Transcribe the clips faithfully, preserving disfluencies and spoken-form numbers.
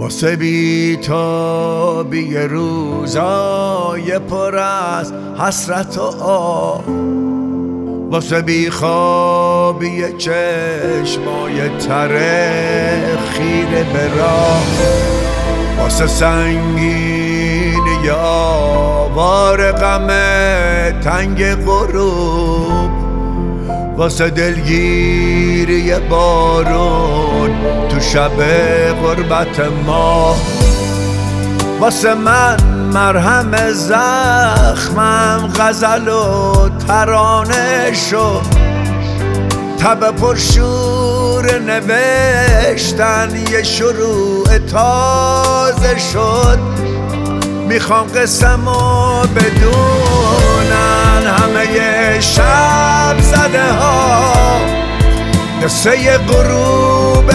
واسه بی‌تابی روزای پر از حسرت و آه، واسه بیخوابی چشمای تره خیره به راه، واسه سنگینی آوار غم تنگ غروب، واسه دلگیری بارون تو شب غربت ما، واسه من مرهم زخمم غزل و ترانه شد، تب پرشور نوشتن یه شروع تازه شد. میخوام قسمو بدونن همه شب زده ها، قصه غروب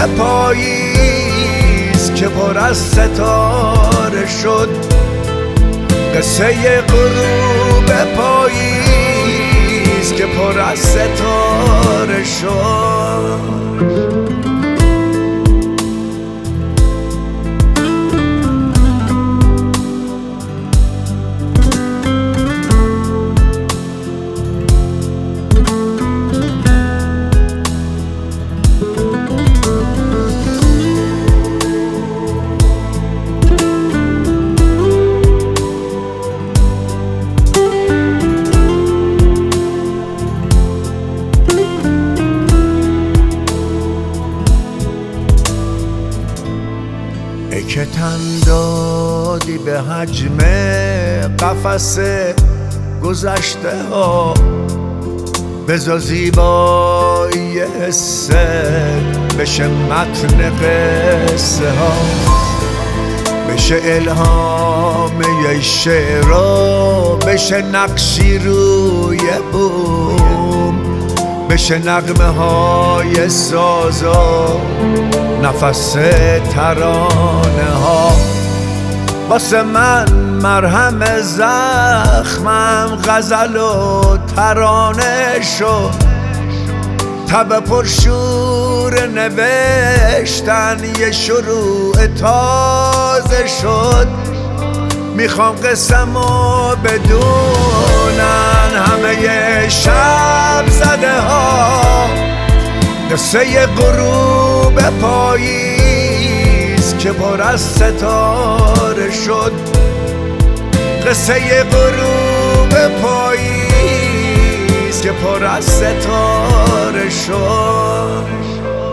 پاییز که پر از ستاره شد، قصه غروب پاییز که پر از ستاره شد. ای که تن دادی به حجم قفس گذشته ها، بذار زیبایی حسه بشه متن قصه ها، بشه الهام یه شعرها، بشه نقشی روی بوم، بشه نغمه های سازا نفس ترانه ها. واسه من مرهم زخمم غزل و ترانه شد، تب پرشور نوشتن یه شروع تازه شد. میخوام قسمو بدونن همه شب زده ها، قصه غروب پاییز که پر از ستاره شد، قصه غروب پاییز که پر از ستاره شد.